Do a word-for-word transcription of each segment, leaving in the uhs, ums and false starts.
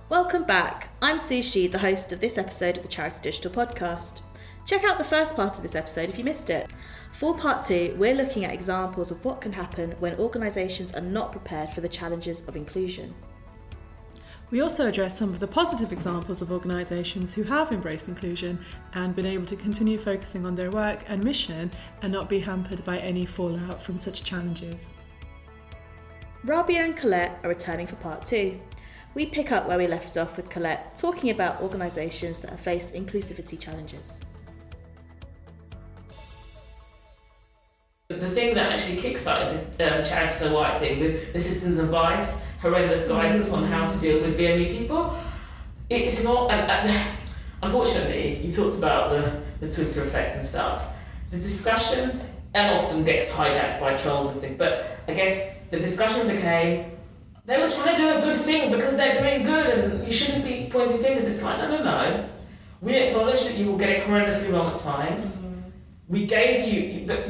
Welcome back. I'm Sushi, the host of this episode of the Charity Digital Podcast. Check out the first part of this episode if you missed it. For part two, we're looking at examples of what can happen when organisations are not prepared for the challenges of inclusion. We also address some of the positive examples of organisations who have embraced inclusion and been able to continue focusing on their work and mission and not be hampered by any fallout from such challenges. Rabia and Colette are returning for part two. We pick up where we left off with Colette talking about organisations that have faced inclusivity challenges. The thing that actually kickstarted the um, Charity So White thing with the Citizens Advice, horrendous guidance on how to deal with B M E people, it's not, and, and unfortunately, you talked about the, the Twitter effect and stuff. The discussion, and often gets hijacked by trolls and things, but I guess the discussion became, they were trying to do a good thing because they're doing good and you shouldn't be pointing fingers. It's like, no, no, no. We acknowledge that you will get it horrendously wrong at times. Mm-hmm. We gave you, but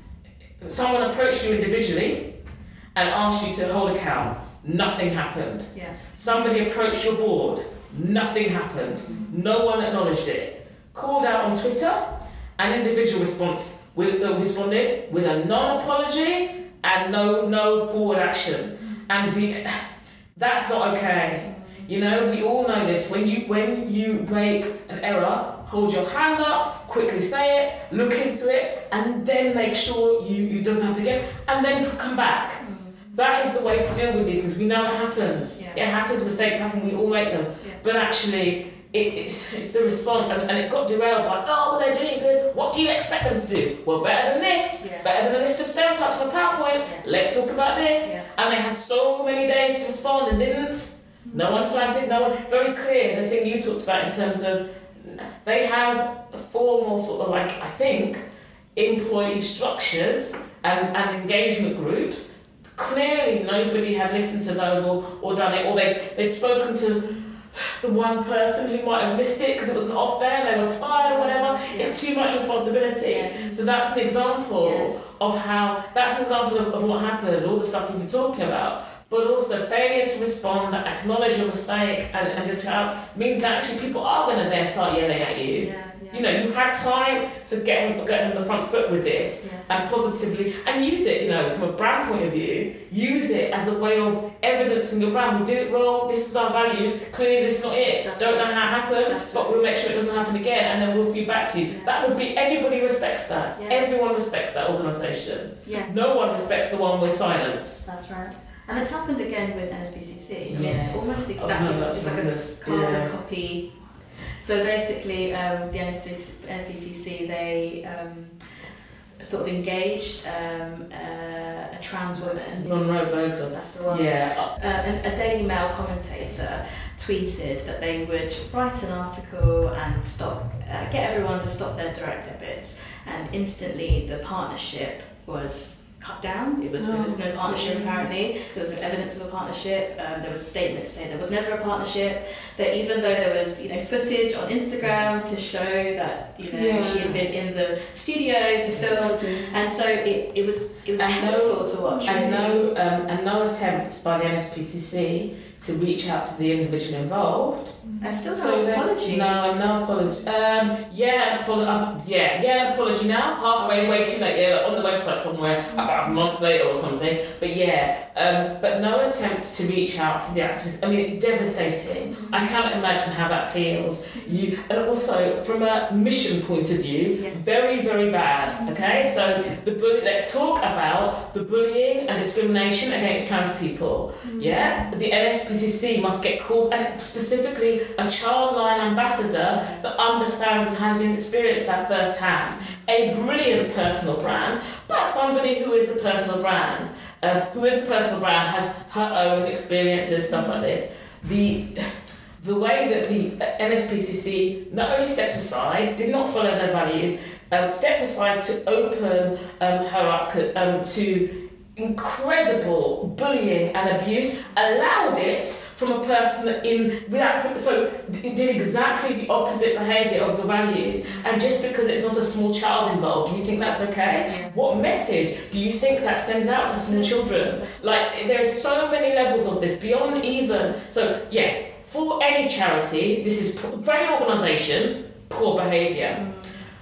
someone approached you individually and asked you to hold account. Nothing happened. Yeah. Somebody approached your board. Nothing happened. Mm-hmm. No one acknowledged it. Called out on Twitter, an individual response with, uh, responded with a non-apology and no no forward action. Mm-hmm. And the, that's not okay. Mm-hmm. You know, we all know this. When you when you make an error, hold your hand up, quickly say it, look into it, and then make sure you it doesn't happen again, and then come back. Mm-hmm. That is the way to deal with these things. We know it happens. Yeah. It happens, mistakes happen, we all make them. Yeah. But actually, it, it's it's the response, and, and it got derailed by, oh, well, they're doing good. What do you expect them to do? Well, better than this, yeah. better than a list of stereotypes on PowerPoint. Yeah. Let's talk about this. Yeah. And they had so many days to respond and didn't. Mm-hmm. No one flagged it, no one. Very clear, the thing you talked about in terms of, they have formal sort of like, I think, employee structures and, and engagement groups. Clearly nobody had listened to those or, or done it, or they'd, they'd spoken to the one person who might have missed it because it was an off day and they were tired or whatever. Yeah. It's too much responsibility. Yes. So that's an example yes. of how, that's an example of, of what happened, all the stuff we've been talking about. But also failure to respond, acknowledge your mistake, and, and just shout means that actually people are going to then start yelling at you. Yeah. You know, you had time to get get on the front foot with this yes. and positively, and use it, you know, from a brand point of view, use it as a way of evidencing your brand. We did it wrong, this is our values, clearly this is not it. That's Don't right. know how it happened, That's but right. we'll make sure it doesn't happen again and then we'll feed back to you. Yeah. That would be, everybody respects that. Yeah. Everyone respects that organisation. Yes. No one respects the one with silence. That's right. And it's happened again with N S P C C. I yeah. mean, almost exactly, oh, no, it's like a carbon yeah. copy. So basically, um, the N S P C C, they um, sort of engaged um, uh, a trans woman. Monroe Bogdan. That's the one. Yeah. Uh, and a Daily Mail commentator tweeted that they would write an article and stop, uh, get everyone to stop their direct debits, and instantly the partnership was cut down. It was, oh, there was no partnership apparently, there was no evidence of a partnership, um, there was a statement to say there was never a partnership, that even though there was, you know, footage on Instagram to show that, you know, yeah. she had been in the studio to film, and so it, it was it was painful no, to watch. And really. no um, and no attempt by the N S P C C to reach out to the individual involved. And still so no apology. No, no apology. Um, yeah, apolo- uh, yeah, yeah, apology now. Halfway, way too late. Yeah, like on the website somewhere, about a month later or something. But yeah, um, but no attempt to reach out to the activists. I mean, it's devastating. Mm-hmm. I can't imagine how that feels. You, and also from a mission point of view, yes. very, very bad. Okay, so the bully. Let's talk about the bullying and discrimination against trans people. Mm-hmm. Yeah, the N S P C C must get calls, and specifically a Childline ambassador that understands and has been experienced that firsthand. A brilliant personal brand, but somebody who is a personal brand, um, who is a personal brand, has her own experiences, stuff like this. The the way that the N S P C C not only stepped aside, did not follow their values, um, stepped aside to open um, her up um, to incredible bullying and abuse, allowed it from a person in without so it did exactly the opposite behaviour of your values, and just because it's not a small child involved, do you think that's okay? Yeah. What message do you think that sends out to small children? Like, there's so many levels of this beyond even so yeah for any charity, this is p- for any organisation, poor behaviour. Mm.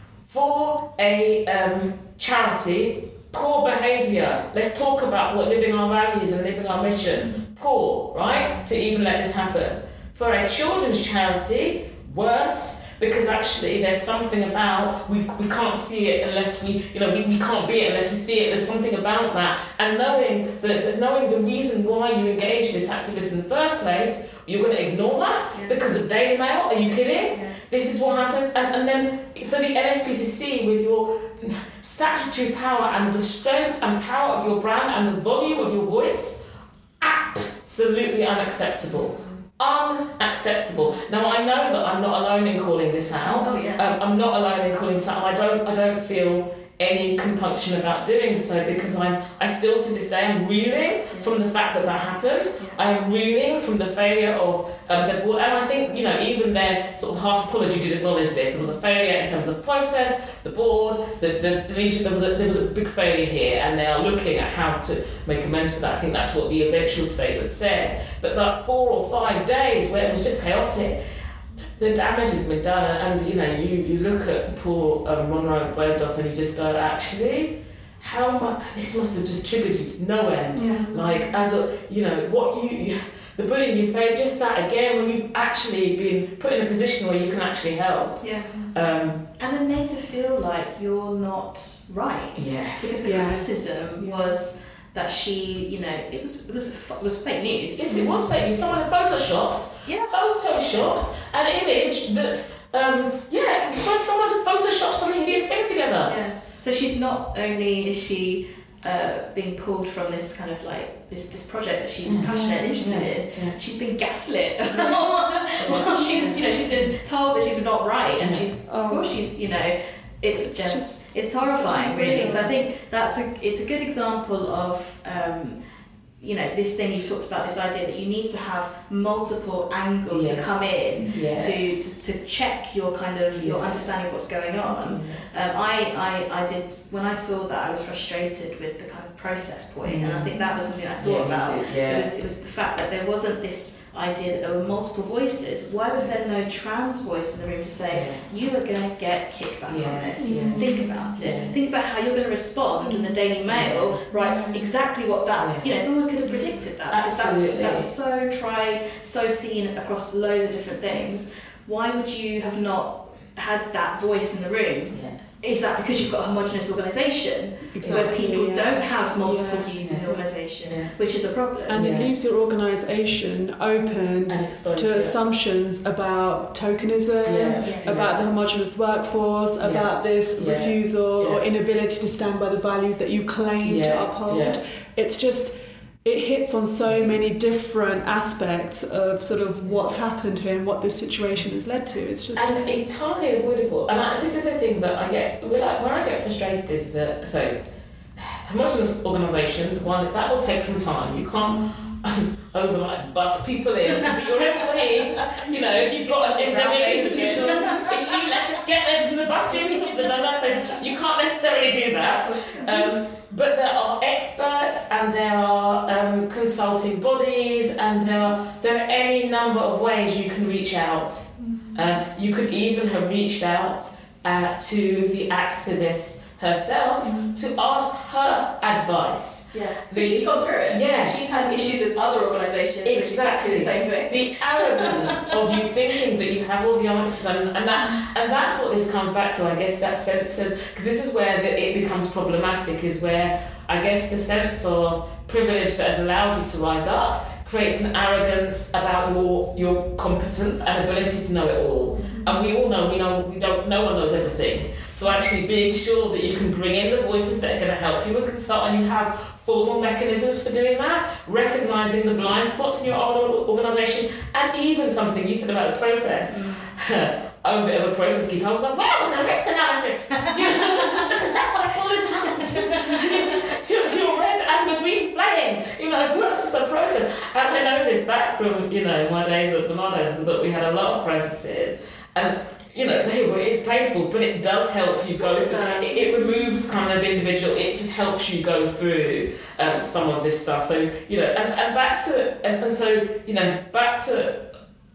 For a um, charity, poor behaviour. Let's talk about what living our values and living our mission. Poor, right? To even let this happen. For a children's charity, worse. Because actually there's something about, we we can't see it unless we, you know, we, we can't be it unless we see it. There's something about that. And knowing that, that knowing the reason why you engage this activist in the first place, you're going to ignore that yeah. because of Daily Mail? Are you kidding? Yeah. This is what happens. And, and then for the N S P C C, with your statutory power and the strength and power of your brand and the volume of your voice, absolutely unacceptable. Unacceptable. Now I know that I'm not alone in calling this out. Oh, yeah. um, I'm not alone in calling this out. I don't. I don't feel any compunction about doing so because I'm. I still to this day am reeling yeah. from the fact that that happened. Yeah. I am reeling from the failure of um, the board, and I think you know even their sort of half apology did acknowledge this. There was a failure in terms of process, the board, the the, the leadership. There was a there was a big failure here, and they are looking at how to make amends for that. I think that's what the eventual statement said. But that four or five days where it was just chaotic, the damage has been done, and, and you know you, you look at poor um, Monroe Bergdorf and you just go, actually, how much this must have just triggered you to no end. Yeah. Like as a you know what you, you the bullying you face, just that again when you've actually been put in a position where you can actually help. Yeah. Um, and then made to feel like you're not right. Yeah. Because the yes. criticism yeah. was that she, you know, it was it was it was fake news. Yes, it was fake news. Someone had photoshopped, yeah. photoshopped an image that, um, yeah, someone had photoshopped some hideous thing together. Yeah. So she's not only is she uh, being pulled from this kind of like this this project that she's Mm. passionate and interested Yeah. in, Yeah. she's been gaslit. well, she's you know she's been told that she's not right, and she's of course she's you know. It's, it's just, just it's horrifying, really. really. So I think that's a it's a good example of um, you know this thing you've talked about, this idea that you need to have multiple angles yes. to come in yeah. to, to to check your kind of yeah. your understanding of what's going on. Yeah. Um, I, I I did when I saw that I was frustrated with the kind of process point, mm. and I think that was something I thought yeah, about. Yeah. It was it was the fact that there wasn't this idea that there were multiple voices. Why was there no trans voice in the room to say, yeah. you are going to get kickback yeah. on this? Yeah. Think about it. Yeah. Think about how you're going to respond when the Daily Mail writes exactly what that, yeah. you know, someone could have predicted that. Because Absolutely. that's, that's so tried, so seen across loads of different things. Why would you have not had that voice in the room? Yeah. Is that because you've got a homogenous organisation exactly, where people yes. don't have multiple yeah. views yeah. in the organisation, yeah. which is a problem? And yeah. it leaves your organisation open exposed, to yeah. assumptions about tokenism, yeah. yes. about the homogenous workforce, yeah. about this yeah. refusal yeah. or inability to stand by the values that you claim yeah. to uphold. Yeah. It's just, it hits on so many different aspects of sort of what's happened here and what this situation has led to. It's just and entirely avoidable. And I, this is the thing that I get where I, where I get frustrated is that so homogenous organisations, one that will take some time. You can't um, over like bust people in to be your employees. You know, if you've got an endemic institutional issue, let's just get them from the busing, the diverse space. You can't necessarily do that. Um, But there are experts and there are um, consulting bodies and there are there are any number of ways you can reach out. Mm-hmm. Um, you could even have reached out uh, to the activist herself mm-hmm. to ask her advice. Yeah, because she's gone through it. Yeah. She's had issues with other organisations. Exactly. Exactly the same thing. The arrogance of you thinking that you have all the answers, and, and that and that's what this comes back to. I guess that sense of, because this is where the, it becomes problematic. Is where I guess the sense of privilege that has allowed you to rise up creates an arrogance about your your competence and ability to know it all. Mm-hmm. And we all know we know we don't. No one knows everything. So actually being sure that you can bring in the voices that are going to help you and consult, and you have formal mechanisms for doing that, recognising the blind spots in your own organisation, and even something you said about the process. Mm. I'm a bit of a process geek. I was like, well, that was no risk analysis. You know, because that what I call is happened. you're, you're red and the green playing. You know, what was the process? And I know this back from, you know, my days at Bernardo's, is that we had a lot of processes. And you know, they were, it's painful, but it does help you go yes, it through. Does. It, it removes kind of individual, it just helps you go through um, some of this stuff. So, you know, and, and back to, and, and so, you know, back to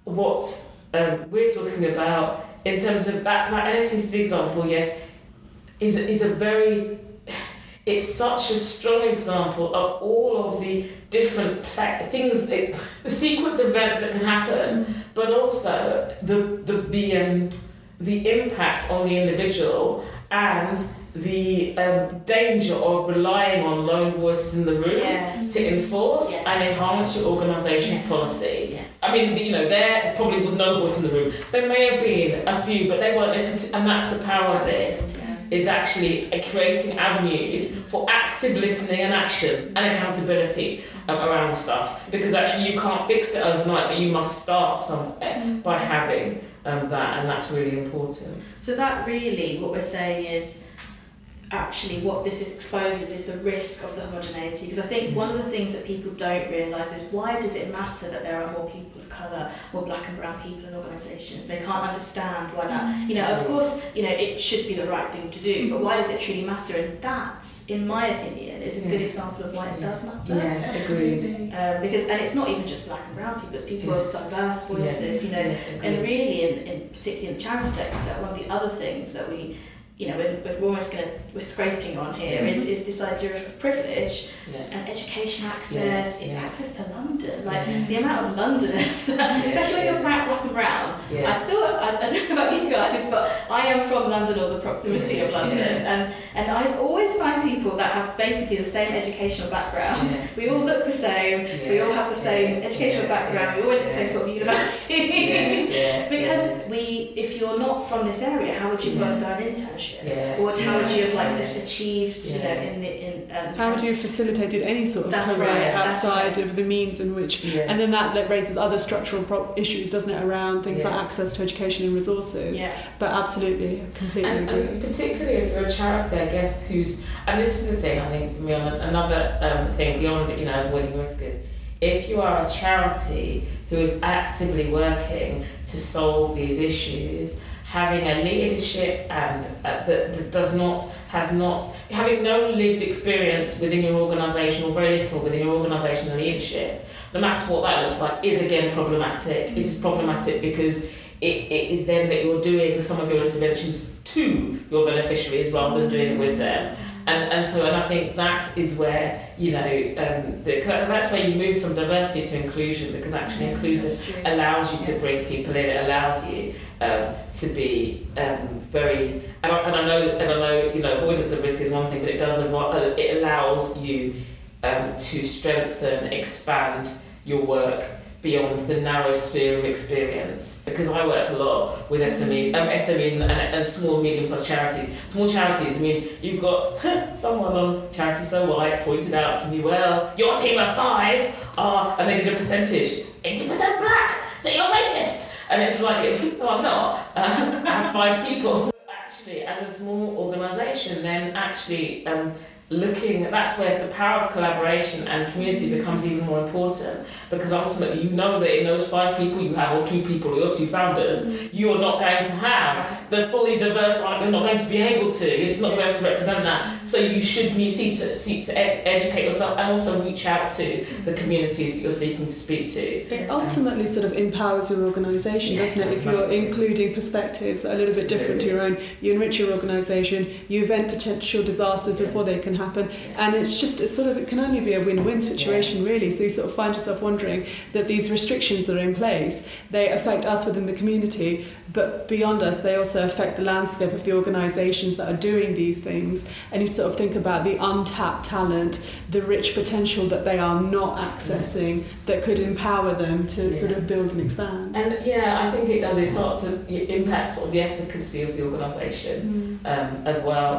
what um, we're talking about in terms of that, that N S P C example, yes, is, is a very, it's such a strong example of all of the different pla- things, it, the sequence of events that can happen, mm. but also the, the, the, um, the impact on the individual and the um, danger of relying on lone voices in the room yes. to enforce yes. and enhance your organisation's yes. policy. Yes. I mean, you know, there probably was no voice in the room. There may have been a few, but they weren't listened to, and that's the power of this, yeah. is actually creating avenues for active listening and action and accountability um, around the stuff. Because actually you can't fix it overnight, but you must start somewhere mm. by having um, that, and that's really important. So that really, what we're saying is, actually what this exposes is the risk of the homogeneity, because I think one of the things that people don't realise is why does it matter that there are more people of colour, more black and brown people in organisations? They can't understand why that, you know, of course, you know, it should be the right thing to do, but why does it truly matter? And that, in my opinion, is a good example of why it does matter. Yeah, agreed. Um, because, and it's not even just black and brown people, it's people yeah. of diverse voices, yes. you know, yeah, and really, in, in particularly in the charity sector, one of the other things that we you know, we're, we're almost going to, we're scraping on here, mm-hmm. is, is this idea of privilege yeah. and education access, yeah. it's yeah. access to London. Like, yeah. the amount of Londoners, that, yeah. especially when you're black, black and brown. Yeah. I still, I, I don't know about you guys, but I am from London or the proximity yeah. of London. Yeah. And, and I always find people that have basically the same educational background. Yeah. We all look the same, yeah. we all have the same yeah. educational yeah. background, we all went to the same sort of universities. Yeah. Yeah. Because yeah. we, if you're not from this area, how would you have yeah. done an internship? Yeah. Or how yeah. would you have like achieved, yeah. you know, in the in um, how would you have facilitated any sort of that's career right, outside right. of the means in which, yeah. and then that, that raises other structural pro- issues, doesn't it, around things yeah. like access to education and resources. Yeah. But absolutely, completely and, agree. and particularly if you're a charity, I guess, who's, and this is the thing, I think, for me, on another um, thing beyond, you know, avoiding risk is, if you are a charity who is actively working to solve these issues, having a leadership and uh, that, that does not, has not, having no lived experience within your organisation or very little within your organisation and leadership, no matter what that looks like, is again problematic. It is problematic because it, it is then that you're doing some of your interventions to your beneficiaries rather than doing it with them. And and so and I think that is where, you know, um, the, that's where you move from diversity to inclusion, because actually yes, inclusion allows you yes. to bring people in. It allows you um, to be um, very and I, and I know and I know you know avoidance of risk is one thing, but it does it allows you um, to strengthen, expand your work beyond the narrow sphere of experience, because I work a lot with S M Es, um, S M Es and, and, and small, medium-sized charities. Small charities, I mean, you've got someone on Charity So White pointed out to me, well, your team of five are, and they did a percentage, eighty percent black, so you're racist. And it's like, no, I'm not. Uh, I have five people. Actually, as a small organisation, then actually um, looking, that's where the power of collaboration and community becomes even more important, because ultimately you know that in those five people you have, or two people, or your two founders, mm-hmm. you're not going to have the fully diverse, like you're not going to be able to, you're just not going to be able to represent that. So you should be seek to, seek to ed- educate yourself and also reach out to the communities that you're seeking to speak to. It ultimately sort of empowers your organisation, yeah, doesn't it? If you're massively. including perspectives that are a little bit Absolutely. different to your own, you enrich your organisation, you event potential disasters Yeah. before they can happen, Yeah. and it's just, it's sort of, it can only be a win-win situation yeah. really. So you sort of find yourself wondering that these restrictions that are in place, they affect us within the community, but beyond us they also affect the landscape of the organisations that are doing these things, and you sort of think about the untapped talent, the rich potential that they are not accessing yeah. that could empower them to yeah. sort of build and expand. And yeah, I think it does, it starts to impact sort of the efficacy of the organisation mm. um, as well.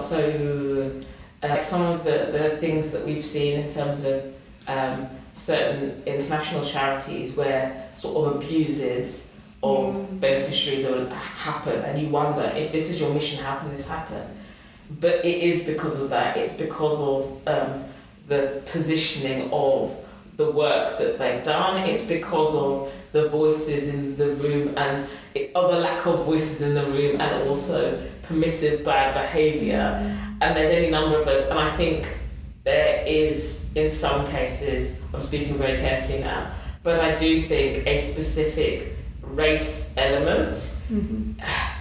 So uh, some of the, the things that we've seen in terms of um, certain international charities where sort of abuses of mm. beneficiaries will happen, and you wonder, if this is your mission, how can this happen? But it is because of that. It's because of um, the positioning of the work that they've done. It's because of the voices in the room and it, of the lack of voices in the room, and also permissive bad behaviour. Mm. And there's any number of those. And I think there is, in some cases, I'm speaking very carefully now, but I do think a specific race element mm-hmm.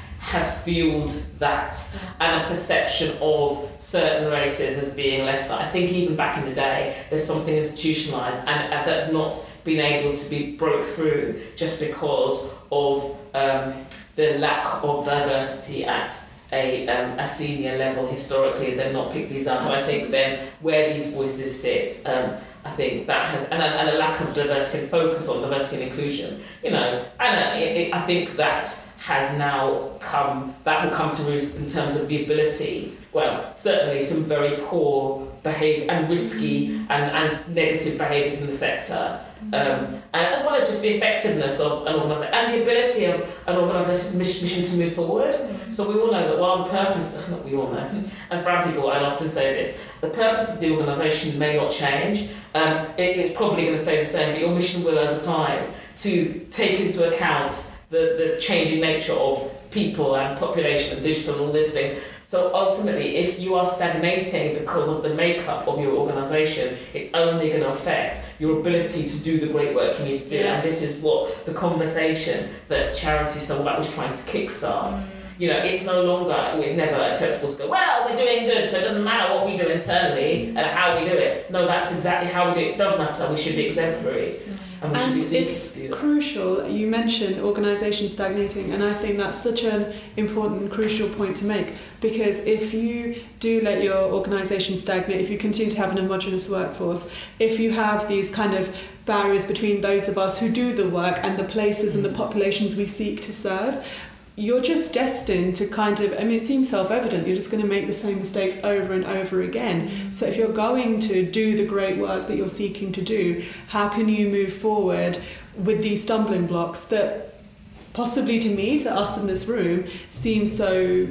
has fueled that, and a perception of certain races as being lesser. I think even back in the day, there's something institutionalised and, and that's not been able to be broke through just because of um, the lack of diversity at a, um, a senior level historically, as they've not picked these up. And I think then where these voices sit, um, I think that has, and a, and a lack of diversity and focus on diversity and inclusion, you know, and uh, it, it, I think that has now come, that will come to roost in terms of the ability, well, certainly some very poor behaviour and risky and, and negative behaviours in the sector, um, and as well as just the effectiveness of an organisation and the ability of an organisation mission to move forward. So we all know that while the purpose, not we all know, as brown people I often say this, the purpose of the organisation may not change, um, it, it's probably going to stay the same, but your mission will over time to take into account the, the changing nature of people and population and digital and all these things. So ultimately, if you are stagnating because of the makeup of your organisation, it's only going to affect your ability to do the great work you need to do. Yeah. And this is what the conversation that Charity Stumble Back was trying to kickstart. Mm. You know, it's no longer, it's never acceptable to go, well, we're doing good, so it doesn't matter what we do internally and how we do it. No, that's exactly how we do it. It does matter. We should be exemplary. Mm. And, we should and be it's to do that. Crucial. You mentioned organisations stagnating, and I think that's such an important, crucial point to make, because if you do let your organisation stagnate, if you continue to have an homogenous workforce, if you have these kind of barriers between those of us who do the work and the places and the populations we seek to serve, you're just destined to kind of, I mean, it seems self-evident, you're just going to make the same mistakes over and over again. So if you're going to do the great work that you're seeking to do, how can you move forward with these stumbling blocks that possibly to me, to us in this room, seem so,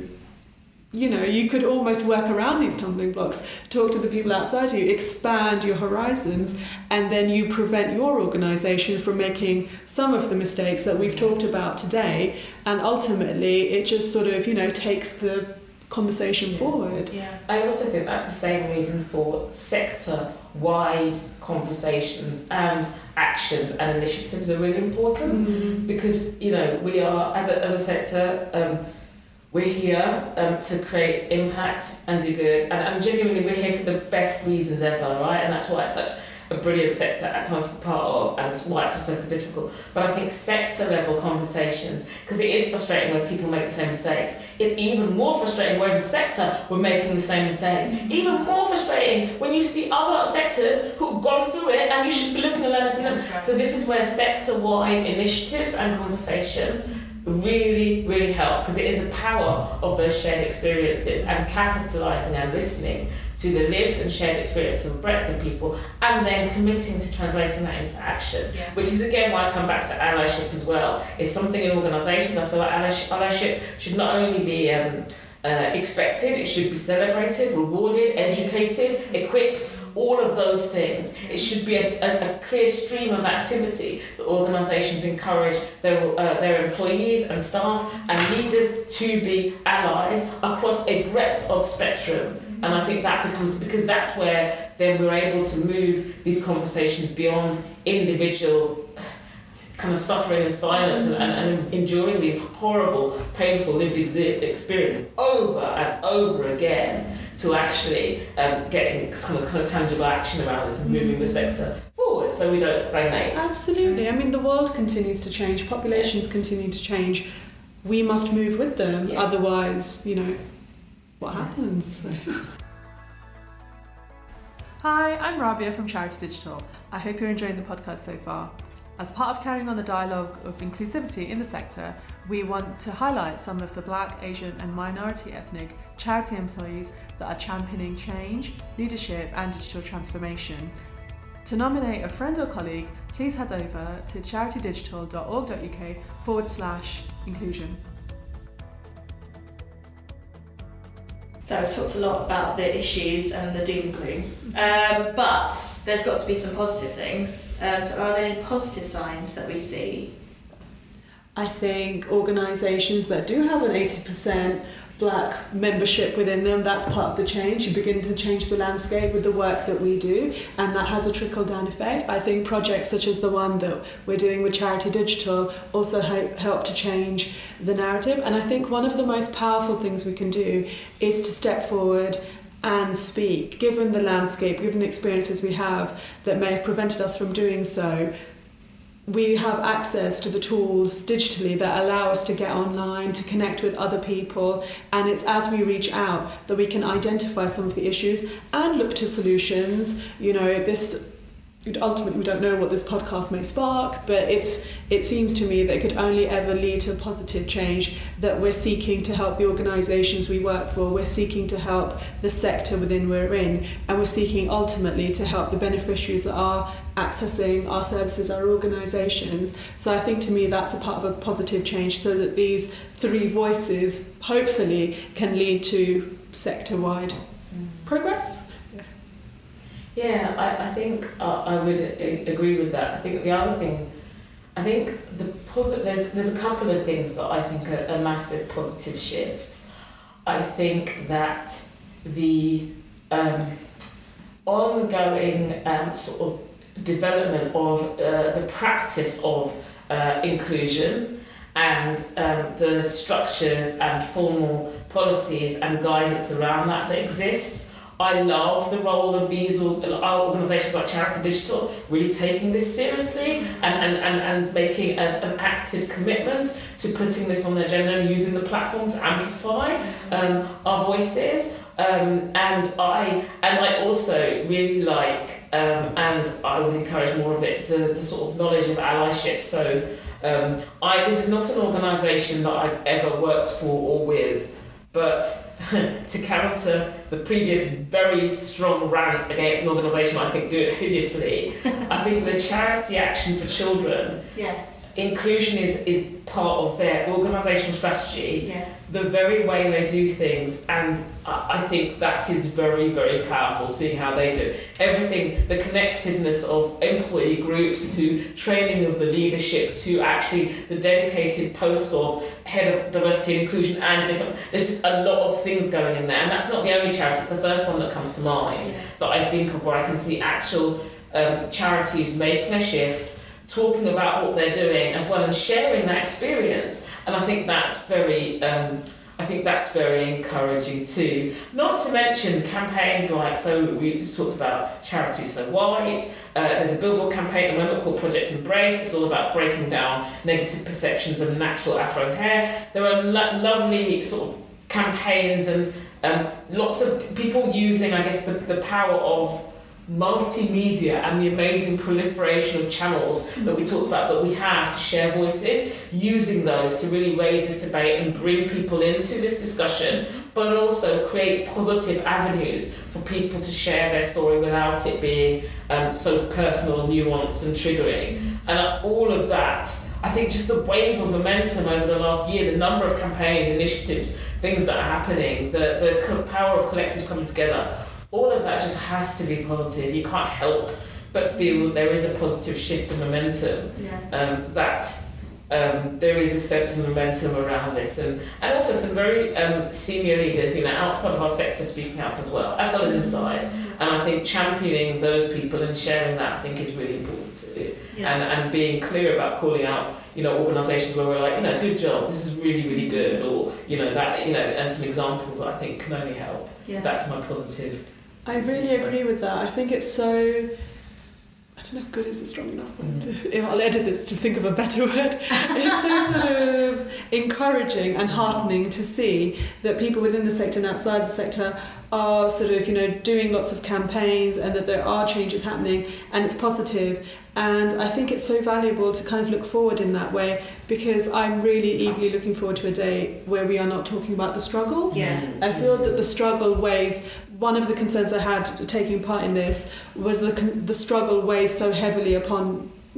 you know, you could almost work around these stumbling blocks, talk to the people outside you, expand your horizons, and then you prevent your organisation from making some of the mistakes that we've talked about today, and ultimately it just sort of, you know, takes the conversation yeah. forward. Yeah. I also think that's the same reason for sector-wide conversations and actions and initiatives are really important, mm-hmm. because, you know, we are, as a, as a sector, um, we're here um, to create impact and do good, and, and genuinely we're here for the best reasons ever, right? And that's why it's such a brilliant sector at times to be part of, and that's why it's also so difficult. But I think sector level conversations, because it is frustrating when people make the same mistakes, it's even more frustrating whereas a sector we're making the same mistakes. Even more frustrating when you see other sectors who've gone through it and you should be looking and learning from them. Right. So this is where sector wide initiatives and conversations really, really help, because it is the power of those shared experiences and capitalising and listening to the lived and shared experiences of breadth of people, and then committing to translating that into action, yeah. which is again why I come back to allyship as well. It's something in organisations, I feel like allyship should not only be um, uh, expected, it should be celebrated, rewarded, educated, equipped, all of those things. It should be a, a, a clear stream of activity that organisations encourage their, uh, their employees and staff and leaders to be allies across a breadth of spectrum. And I think that becomes, because that's where then we're able to move these conversations beyond individual kind of suffering and silence and, and, and enduring these horrible, painful lived exi- experiences over and over again to actually um, getting some kind of tangible action around this and moving the sector forward so we don't stagnate. Absolutely. I mean, the world continues to change, populations yeah. continue to change. We must move with them, yeah. otherwise, you know, what happens? Hi, I'm Rabia from Charity Digital. I hope you're enjoying the podcast so far. As part of carrying on the dialogue of inclusivity in the sector, we want to highlight some of the Black, Asian and minority ethnic charity employees that are championing change, leadership and digital transformation. To nominate a friend or colleague, please head over to charitydigital.org.uk forward slash inclusion. So we've talked a lot about the issues and the doom and gloom, um, but there's got to be some positive things. Um, so are there any positive signs that we see? I think organisations that do have an eighty percent black membership within them, that's part of the change. You begin to change the landscape with the work that we do, and that has a trickle-down effect. I think projects such as the one that we're doing with Charity Digital also help, help to change the narrative. And I think one of the most powerful things we can do is to step forward and speak, given the landscape, given the experiences we have that may have prevented us from doing so. We have access to the tools digitally that allow us to get online, to connect with other people, and it's as we reach out that we can identify some of the issues and look to solutions. You know, this ultimately we don't know what this podcast may spark, but it's it seems to me that it could only ever lead to a positive change, that we're seeking to help the organisations we work for, we're seeking to help the sector within we're in, and we're seeking ultimately to help the beneficiaries that are accessing our services, our organisations. So I think to me that's a part of a positive change, so that these three voices hopefully can lead to sector-wide mm. progress. Yeah, I, I think uh, I would a- agree with that. I think the other thing, I think the positive, there's there's a couple of things that I think are a massive positive shift. I think that the um, ongoing um, sort of development of uh, the practice of uh, inclusion and um, the structures and formal policies and guidance around that that exists. I love the role of these organisations like Charity Digital really taking this seriously and, and, and, and making a, an active commitment to putting this on the agenda and using the platform to amplify um, our voices. Um, and I and I also really like, um, and I would encourage more of it, the, the sort of knowledge of allyship. So um, I this is not an organisation that I've ever worked for or with, but to counter the previous very strong rant against an organisation I think do it hideously, I think the Charity Action for Children, yes, inclusion is, is part of their organisational strategy, yes, the very way they do things, and I think that is very, very powerful, seeing how they do everything, the connectedness of employee groups to training of the leadership to actually the dedicated posts of head of diversity and inclusion and different, there's just a lot of things going in there, and that's not the only charity, it's the first one that comes to mind yes. that I think of where I can see actual um, charities making a shift, talking about what they're doing as well and sharing that experience, and I think that's very um, I think that's very encouraging too. Not to mention campaigns like, so we talked about Charity So White, uh, there's a billboard campaign at the moment called Project Embrace, it's all about breaking down negative perceptions of natural Afro hair. There are lo- lovely sort of campaigns and um, lots of people using, I guess, the, the power of multimedia and the amazing proliferation of channels that we talked about that we have to share voices, using those to really raise this debate and bring people into this discussion, but also create positive avenues for people to share their story without it being um, so personal, nuanced and triggering. And all of that, I think just the wave of momentum over the last year, the number of campaigns, initiatives, things that are happening, the, the power of collectives coming together, all of that just has to be positive. You can't help but feel that there is a positive shift in momentum. Yeah. Um, that um, there is a sense of momentum around this, and, and also some very um, senior leaders, you know, outside of our sector speaking up as well, as well as inside. And I think championing those people and sharing that, I think, is really important too. Yeah. And and being clear about calling out, you know, organisations where we're like, you know, good job, this is really, really good, or you know that, you know, and some examples that I think can only help. Yeah. So that's my positive. I really agree with that. I think it's so, I don't know if good is a strong enough word, mm. if I'll edit this to think of a better word. It's so sort of encouraging and heartening to see that people within the sector and outside the sector are sort of, you know, doing lots of campaigns and that there are changes happening and it's positive. And I think it's so valuable to kind of look forward in that way, because I'm really eagerly looking forward to a day where we are not talking about the struggle. Yeah. I feel that the struggle weighs, one of the concerns I had taking part in this was the the struggle weighs so heavily upon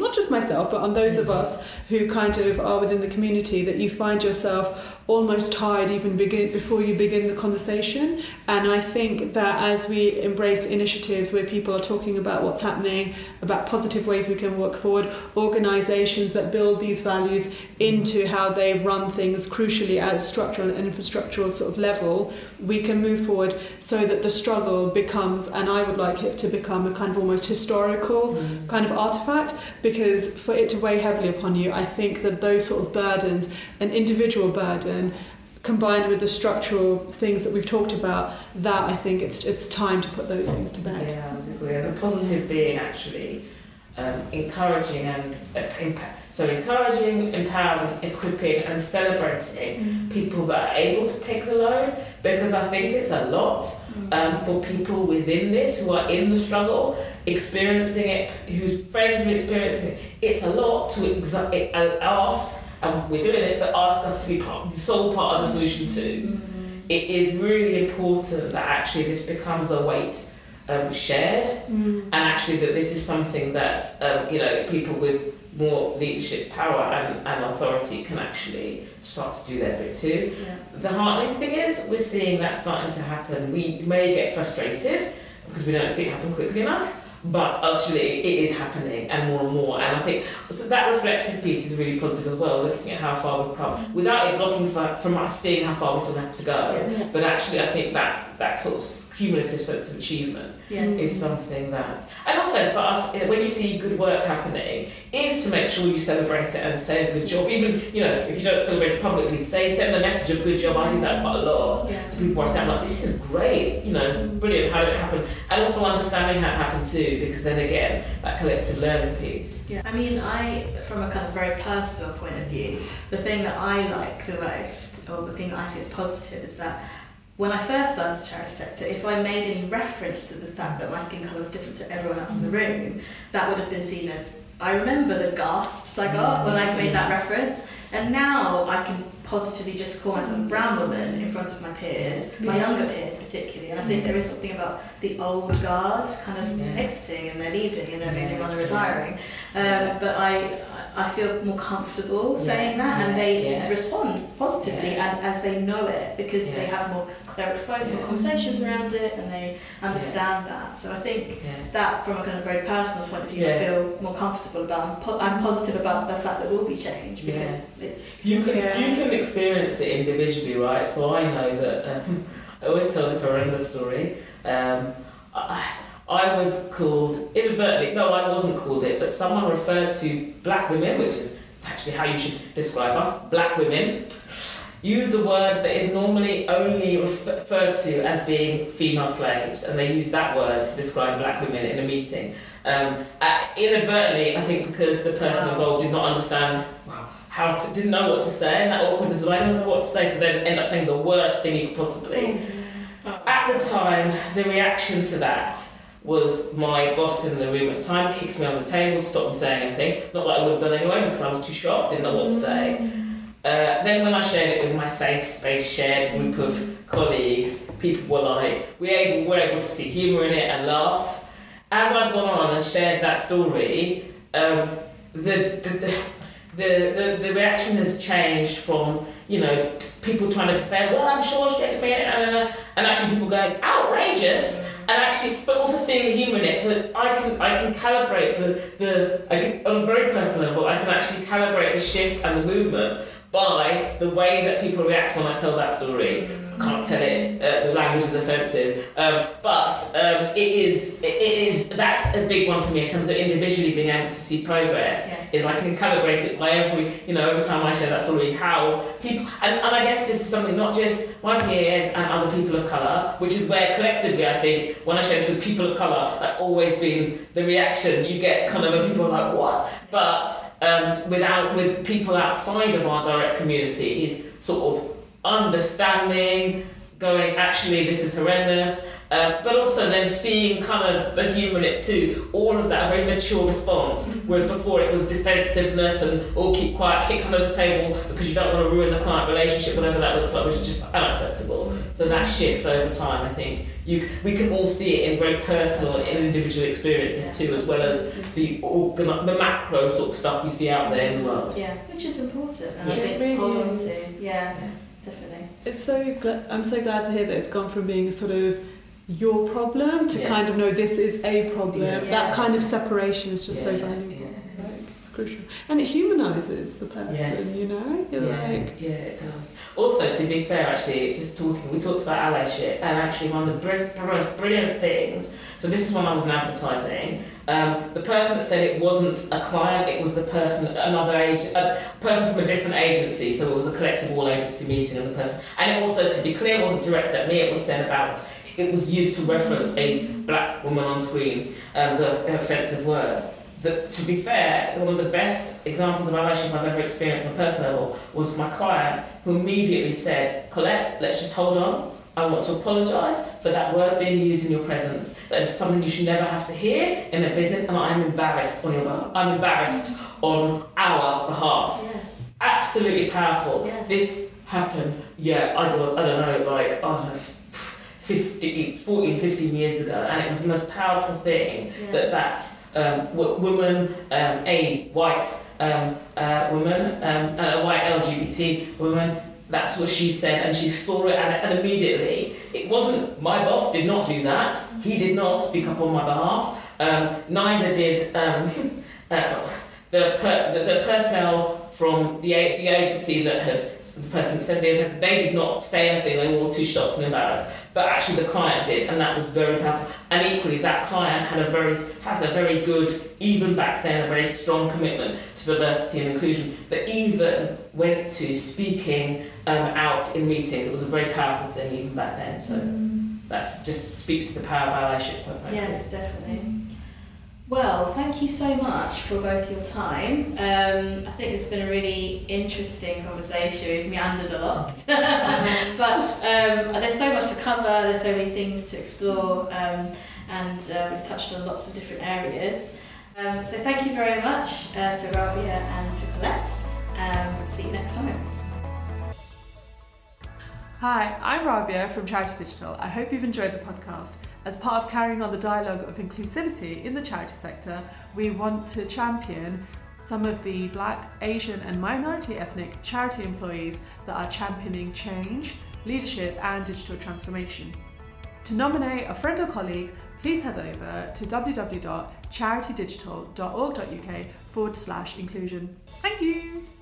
not just myself, but on those of us who kind of are within the community, that you find yourself almost tired even begin before you begin the conversation. And I think that as we embrace initiatives where people are talking about what's happening, about positive ways we can work forward, organisations that build these values into how they run things, crucially at a structural and infrastructural sort of level, we can move forward so that the struggle becomes, and I would like it to become, a kind of almost historical mm. kind of artefact, because for it to weigh heavily upon you, I think that those sort of burdens, an individual burden, combined with the structural things that we've talked about, that I think it's it's time to put those things to bed. Yeah, I would agree. And the positive being actually um, encouraging and uh, impa- so encouraging, empowering, equipping, and celebrating mm. people that are able to take the load, because I think it's a lot um, for people within this who are in the struggle, experiencing it, whose friends are experiencing it. It's a lot to exa- it, uh, ask. And we're doing it, but ask us to be part, the sole part of the solution too. Mm-hmm. It is really important that actually this becomes a weight um, shared, mm. and actually that this is something that um, you know, people with more leadership power and, and authority can actually start to do their bit too. Yeah. The heartening thing is we're seeing that starting to happen. We may get frustrated because we don't see it happen quickly enough, but actually it is happening, and more and more. And I think so that reflective piece is really positive as well, looking at how far we've come without it blocking for, from us seeing how far we still have to go. Yes. But actually I think that that sort of cumulative sense of achievement yes. is something that, and also for us, when you see good work happening, is to make sure you celebrate it and say good job. Even, you know, if you don't celebrate it publicly, say, send the message of good job. I do that quite a lot yeah. to people. I say, I'm like, this is great, you know, brilliant, how did it happen? And also understanding how it happened too, because then again, that collective learning piece. Yeah, I mean, I, from a kind of very personal point of view, the thing that I like the most, or the thing that I see as positive, is that when I first started the charity sector, if I made any reference to the fact that my skin colour was different to everyone else in the room, that would have been seen as, I remember the gasps I got when I made that reference, and now I can positively just call myself a brown woman in front of my peers, my younger peers particularly, and I think there is something about the old guard kind of yeah. exiting and they're leaving and they're moving on and retiring, um, but I I feel more comfortable saying yeah. that, and they yeah. respond positively yeah. and as they know it, because yeah. they have more, they're exposed to yeah. more conversations around it, and they understand yeah. that. So I think yeah. that, from a kind of very personal point of view, yeah. I feel more comfortable about. I'm, po- I'm positive about the fact that there will be change, because yeah. it's you can yeah. you can experience it individually, right? So I know that um, I always tell this horrendous story. Um, I, I was called, inadvertently, no I wasn't called it, but someone referred to black women, which is actually how you should describe us, black women, use the word that is normally only referred to as being female slaves, and they use that word to describe black women in a meeting. Um, uh, inadvertently, I think because the person involved did not understand how to, didn't know what to say, and that awkwardness of I don't know what to say, so then end up saying the worst thing you could possibly. At the time, the reaction to that was my boss in the room at the time kicks me on the table, stopped me saying anything. Not that I would have done anyway, because I was too shocked, didn't know what to say. Uh, then when I shared it with my safe space shared group of colleagues, people were like, we able, were able to see humour in it and laugh. As I've gone on and shared that story, um, the, the, the, the, the reaction has changed from, you know, people trying to defend, well, I'm sure she didn't mean it, and, and actually people going, outrageous, and actually, but also seeing the humour in it, so I can I can calibrate the, the I can, on a very personal level, I can actually calibrate the shift and the movement by the way that people react when I tell that story. I can't tell it, uh, the language is offensive, um, but um, it is, it is, that's a big one for me in terms of individually being able to see progress, yes. is I can calibrate it by every, you know, every time I share that story, how people, and, and I guess this is something not just my peers and other people of colour, which is where collectively I think, when I share this with people of colour, that's always been the reaction you get, kind of, when people are like, what? But um, without, with people outside of our direct community is sort of understanding, going, actually this is horrendous, Um, but also then seeing kind of the humour in it too, all of that, a very mature response, whereas before it was defensiveness and all keep quiet, kick under the table because you don't want to ruin the client relationship, whatever that looks like, which is just unacceptable. So that shift over time, I think, you we can all see it in very personal and individual experiences too, as well as the organ- the macro sort of stuff we see out there in the world. Yeah, which is important, and Yeah, I think it really hold on is. to. Yeah, definitely. It's so gl- I'm so glad to hear that it's gone from being a sort of your problem to Yes. kind of know this is a problem. Yeah. That Yes. kind of separation is just so Yeah, valuable. yeah. Right? It's crucial. And it humanises the person, Yes. you know? You're Yeah, like, yeah, it does. Also, to be fair, actually, just talking, we talked about allyship, and actually one of the br- most brilliant things, so this is when I was in advertising, um, the person that said it wasn't a client, it was the person, another agent, a person from a different agency, so it was a collective all-agency meeting of the person, and it also, to be clear, it wasn't directed at me, it was said about, it was used to reference a black woman on screen, um, the offensive word. That, to be fair, one of the best examples of allyship I've ever experienced on a personal level was my client who immediately said, Colette, let's just hold on. I want to apologise for that word being used in your presence. That is something you should never have to hear in a business, and I'm embarrassed on your behalf. I'm embarrassed on our behalf. Yeah. Absolutely powerful. Yes. This happened, yeah, I got, I don't know, like, I don't know, fifteen, fourteen, fifteen years ago, and it was the most powerful thing Yes. that that um, w- woman, um, a white um, uh, woman, um, a white L G B T woman, that's what she said, and she saw it, and, and immediately, it wasn't, my boss did not do that, he did not speak up on my behalf, um, neither did um, uh, the, per, the, the personnel from the, a- the agency that had, the person that said the offence, they did not say anything, they were all too shocked and embarrassed. But actually the client did, and that was very powerful. And equally, that client had a very, has a very good, even back then, a very strong commitment to diversity and inclusion that even went to speaking um, out in meetings. It was a very powerful thing even back then. So that just speaks to the power of allyship. quite frankly. Yes, definitely. Well, thank you so much for both your time. Um, I think it's been a really interesting conversation. We've meandered a lot, but um, there's so much to cover. There's so many things to explore, um, and uh, we've touched on lots of different areas. Um, so thank you very much uh, to Rabia and to Colette. Um, see you next time. Hi, I'm Rabia from Charity Digital. I hope you've enjoyed the podcast. As part of carrying on the dialogue of inclusivity in the charity sector, we want to champion some of the Black, Asian and minority ethnic charity employees that are championing change, leadership and digital transformation. To nominate a friend or colleague, please head over to www.charitydigital.org.uk forward slash inclusion. Thank you!